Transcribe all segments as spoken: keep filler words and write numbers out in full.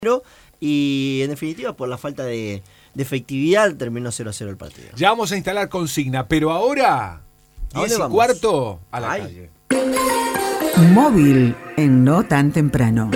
Y en definitiva, por la falta de, de efectividad, terminó cero a cero el partido. Ya vamos a instalar consigna, pero ahora, diez y cuarto, a la Ay. calle. Móvil en No Tan Temprano.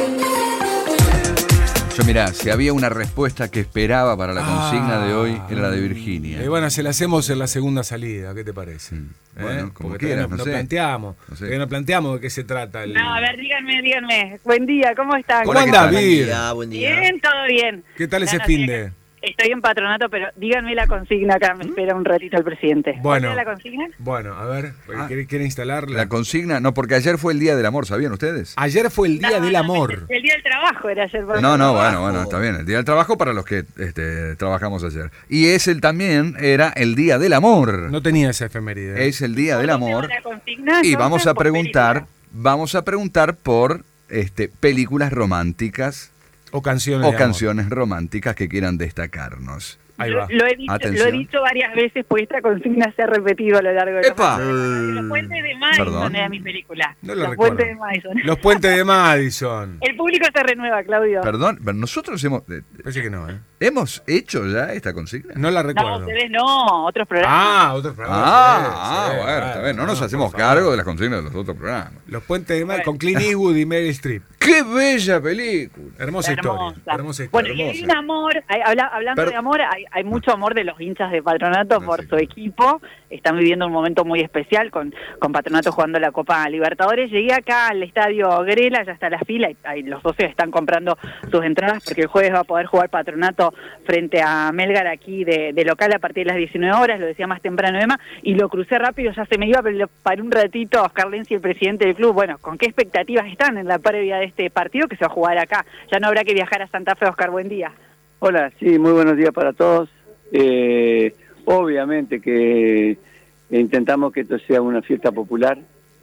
Yo mirá, si había una respuesta que esperaba para la consigna ah, de hoy, era la de Virginia. Y bueno, se la hacemos en la segunda salida, ¿qué te parece? Mm. ¿Eh? Bueno, como Porque quieras, no, no sé. planteamos, no sé. no planteamos de qué se trata. El... No, a ver, díganme, díganme. Buen día, ¿cómo están? ¿Cómo andás, Vir? Buen día. Bien, todo bien. ¿Qué tal ese no, no, fin de...? Estoy en Patronato, pero díganme la consigna acá, me espera un ratito el presidente. Bueno, ¿Cuál es la consigna? Bueno, a ver, ah, ¿quiere, ¿quiere instalarla? La consigna, no, porque ayer fue el Día del Amor, ¿sabían ustedes? Ayer fue el Día no, del no, Amor. El Día del Trabajo era ayer. Por no, no, bueno, bueno, está bien, el Día del Trabajo para los que este, trabajamos ayer. Y es el también, era el Día del Amor. No tenía esa efeméride. Es el Día del Amor. La consigna, y vamos a preguntar, película. vamos a preguntar por este, películas románticas. O canciones O de canciones amor. románticas que quieran destacarnos. Ahí va. Lo, lo, he dicho, lo he dicho varias veces, pues esta consigna se ha repetido a lo largo de ¡Epa! la Los Puentes de Madison Perdón. Era mi película. No lo Los recuerdo. Puentes de Madison. Los Puentes de Madison. El público se renueva, Claudio. Perdón, pero nosotros hemos... Eh, Parece que no, ¿eh? ¿Hemos hecho ya esta consigna? No la recuerdo. No, ustedes no, otros programas. Ah, otros programas. Ah, sí, ah sí, bueno, claro, está bien. No, no nos no, hacemos por favor. cargo de las consignas de los otros programas. Los Puentes de Madison con Clint Eastwood y Meryl Streep. ¡Qué bella película! Hermosa, Hermosa. historia. Hermosa historia. Bueno, y hay hermosa. un amor, hay, habla, hablando Pero, de amor, hay, hay mucho amor de los hinchas de Patronato no por sé. su equipo. Están viviendo un momento muy especial con, con Patronato jugando la Copa Libertadores. Llegué acá al estadio Grela, ya está la fila, y, y los socios están comprando sus entradas porque el jueves va a poder jugar Patronato frente a Melgar aquí de, de local a partir de las diecinueve horas, lo decía más temprano Emma, y lo crucé rápido, ya se me iba, pero lo paré un ratito a Oscar Lenzi, el presidente del club. Bueno, ¿con qué expectativas están en la previa de este partido que se va a jugar acá? Ya no habrá que viajar a Santa Fe. Oscar, buen día. Hola, sí, muy buenos días para todos. Eh, obviamente que intentamos que esto sea una fiesta popular,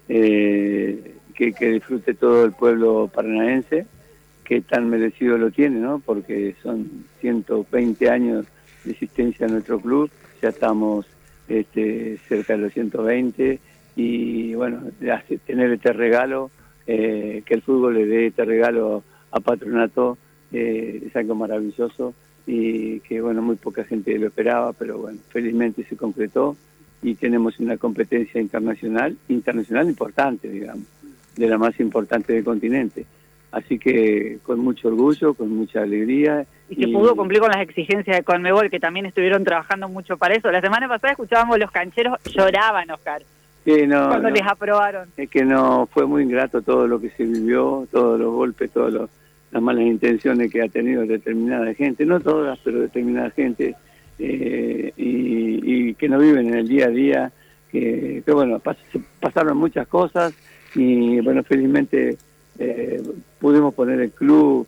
eh, que, que disfrute todo el pueblo paranaense, que tan merecido lo tiene, ¿no? Porque son ciento veinte años de existencia de nuestro club, ya estamos este, cerca de los ciento veinte, y bueno, tener este regalo, eh, que el fútbol le dé este regalo a Patronato, eh, es algo maravilloso, y que bueno, muy poca gente lo esperaba, pero bueno, felizmente se concretó y tenemos una competencia internacional, internacional importante, digamos, de la más importante del continente. Así que con mucho orgullo, con mucha alegría. Y que y... pudo cumplir con las exigencias de Conmebol, que también estuvieron trabajando mucho para eso. La semana pasada escuchábamos los cancheros, lloraban, Oscar, sí, no, cuando no, les aprobaron. Es que no, fue muy ingrato todo lo que se vivió, todos los golpes, todos los las malas intenciones que ha tenido determinada gente, no todas, pero determinada gente, eh, y, y que no viven en el día a día, que, que bueno, pas, pasaron muchas cosas, y bueno, felizmente eh, pudimos poner el club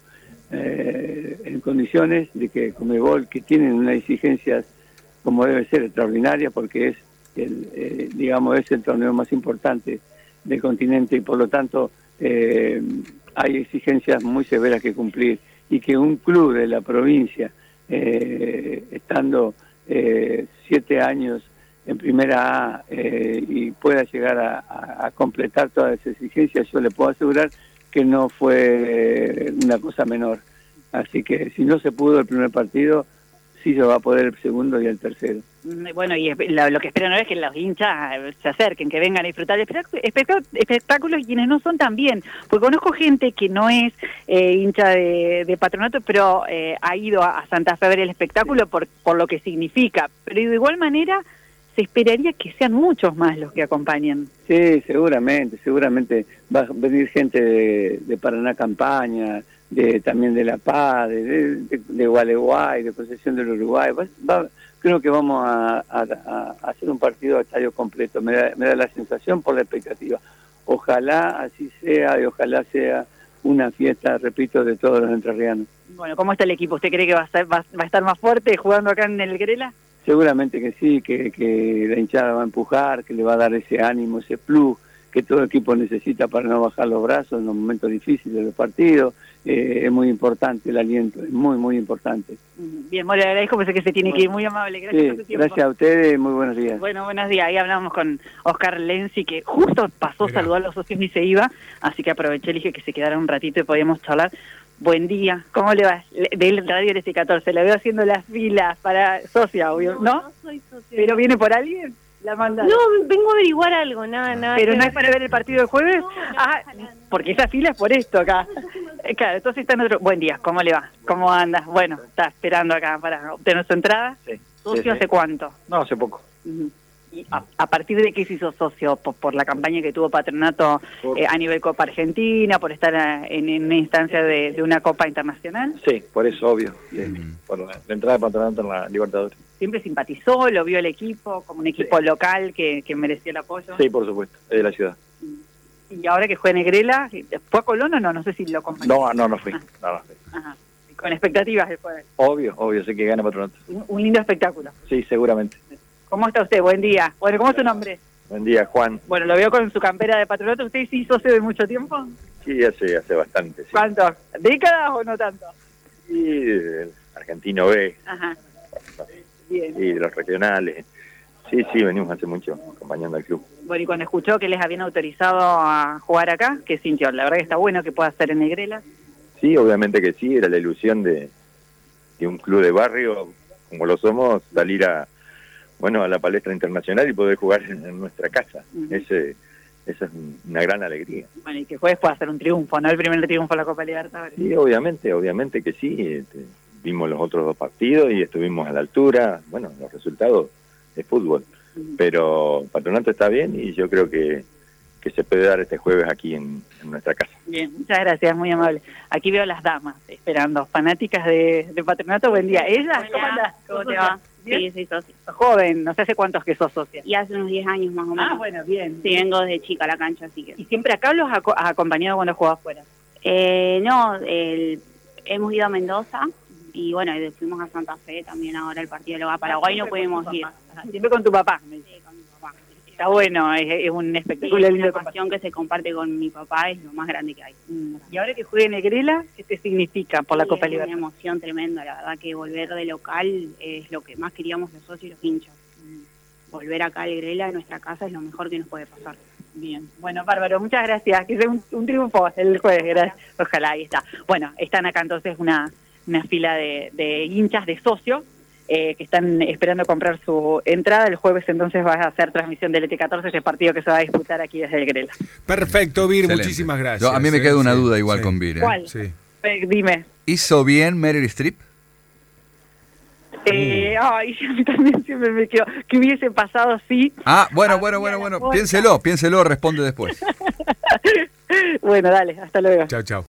eh, en condiciones de que Conmebol, que tienen unas exigencias como debe ser extraordinarias, porque es el, eh, digamos, es el torneo más importante del continente, y por lo tanto eh, hay exigencias muy severas que cumplir, y que un club de la provincia, eh, estando eh, siete años en primera A, eh, y pueda llegar a, a, a completar todas esas exigencias, yo le puedo asegurar que no fue una cosa menor. Así que si no se pudo el primer partido, sí se va a poder el segundo y el tercero. Bueno, y lo que esperan ahora es que los hinchas se acerquen, que vengan a disfrutar del espectáculo, y quienes no son también, porque conozco gente que no es eh, hincha de, de Patronato, pero eh, ha ido a Santa Fe a ver el espectáculo por, por lo que significa, pero de igual manera se esperaría que sean muchos más los que acompañen. Sí, seguramente, seguramente va a venir gente de, de Paraná Campaña, de también de La Paz, de, de, de Gualeguay, de Procesión del Uruguay. Va, va, creo que vamos a, a, a hacer un partido a estadio completo, me da, me da la sensación por la expectativa. Ojalá así sea, y ojalá sea una fiesta, repito, de todos los entrerrianos. Bueno, ¿cómo está el equipo? ¿Usted cree que va a, ser, va, va a estar más fuerte jugando acá en el Grela? Seguramente que sí, que, que la hinchada va a empujar, que le va a dar ese ánimo, ese plus que todo el equipo necesita para no bajar los brazos en los momentos difíciles de los partidos. Eh, es muy importante el aliento, es muy, muy importante. Bien, le agradezco, pensé que se tiene que ir, muy amable. Gracias sí, por su tiempo. Gracias a ustedes, muy buenos días. Bueno, buenos días. Ahí hablamos con Oscar Lenzi, que justo pasó a saludar a los socios y se iba, así que aproveché, le dije que se quedara un ratito y podíamos charlar Buen día, ¿cómo le va? Del Radio L C catorce, la veo haciendo las filas para socia, obvio, ¿no? No soy socia. ¿Pero viene por alguien? La manda. No, vengo a averiguar algo, nada, nada. ¿Pero no es para ver el partido del jueves? No, ah, porque esa fila es por esto acá. Claro, entonces está en otro... Buen día, ¿cómo le va? ¿Cómo andas? Bueno, está esperando acá para obtener su entrada. Sí. ¿Socio sí, hace sí. cuánto? No, hace poco. Uh-huh. ¿Y a, a partir de qué se hizo socio? ¿Por, por la campaña que tuvo Patronato eh, a nivel Copa Argentina? ¿Por estar a, en, en una instancia de, de una Copa Internacional? Sí, por eso, obvio. Sí, Mm. por la, la entrada de Patronato en la Libertadores. ¿Siempre simpatizó, lo vio el equipo como un equipo Sí. local que, que merecía el apoyo? Sí, por supuesto, es de la ciudad. Y ahora que juega Negrela, ¿fue a Colón o no? No sé si lo acompañó. No, no, no fui. Ah. No, no fui. Ajá. Con expectativas después. Obvio, obvio, sé que gana Patronato. Un, un lindo espectáculo. Sí, seguramente. ¿Cómo está usted? Buen día. Bueno, ¿cómo es su nombre? Buen día, Juan. Bueno, lo veo con su campera de Patronato. ¿Usted sí socio de mucho tiempo? Sí, hace, hace bastante. Sí. ¿Cuánto? ¿Décadas o no tanto? Y el Argentino B, Ajá. Bien. y de los regionales. Sí, sí, venimos hace mucho acompañando al club. Bueno, y cuando escuchó que les habían autorizado a jugar acá, ¿qué sintió? La verdad que está bueno que pueda hacer en Negrela. Sí, obviamente que sí, era la ilusión de, de un club de barrio, como lo somos, salir a bueno a la palestra internacional y poder jugar en, en nuestra casa. Uh-huh. Ese, esa es una gran alegría. Bueno, y que jueves pueda hacer un triunfo, ¿no? El primer triunfo en la Copa Libertadores. Sí, obviamente, obviamente que sí. Este, vimos los otros dos partidos y estuvimos a la altura. Bueno, los resultados de fútbol. Uh-huh. Pero Patronato está bien y yo creo que, que se puede dar este jueves aquí en, en nuestra casa. Bien, muchas gracias, muy amable. Aquí veo las damas esperando, fanáticas de, de Patronato. Buen día. ¿Ellas? ¿Cómo andás? ¿Cómo te va? ¿Bien? Sí, soy socia. Joven, no sé hace cuántos que sos socia. Y hace unos diez años más o menos. Ah, bueno, bien. Sí, vengo desde chica a la cancha, así que... ¿Y siempre acá los has aco- has acompañado cuando jugabas fuera? Eh, no, el, hemos ido a Mendoza y bueno, y fuimos a Santa Fe también ahora el partido de a Paraguay no pudimos ir. Ajá, siempre con tu papá. me dice. Sí, con mi papá. Está bueno, es, es un Sí, espectáculo es lindo de una compartir. pasión que se comparte con mi papá, es lo más grande que hay. Mm. Y ahora que juegue Negrela, ¿qué te significa por la Sí, Copa es Libertadores? una emoción tremenda, la verdad que volver de local es lo que más queríamos los socios y los hinchas. Volver acá al Grela, a nuestra casa, es lo mejor que nos puede pasar. Bien, bueno, bárbaro, muchas gracias. Que sea un, un triunfo el jueves, gracias. Ojalá, ahí está. Bueno, están acá entonces una, una fila de, de hinchas, de socios, eh, que están esperando comprar su entrada. El jueves entonces va a hacer transmisión del L T catorce, ese partido que se va a disputar aquí desde el Grela. Perfecto, Vir, Excelente. muchísimas gracias. Yo- a mí me eh, queda una sí, duda igual sí, con Vir. ¿eh? ¿Cuál? Sí. Eh, dime. ¿Hizo bien Meryl Streep? Eh, ay, a mí también siempre me quedo. ¿Qué hubiese pasado si? Ah, bueno, Abría bueno, bueno, la bueno. puerta. Piénselo, piénselo, responde después. Bueno, dale, hasta luego. Chao, chao.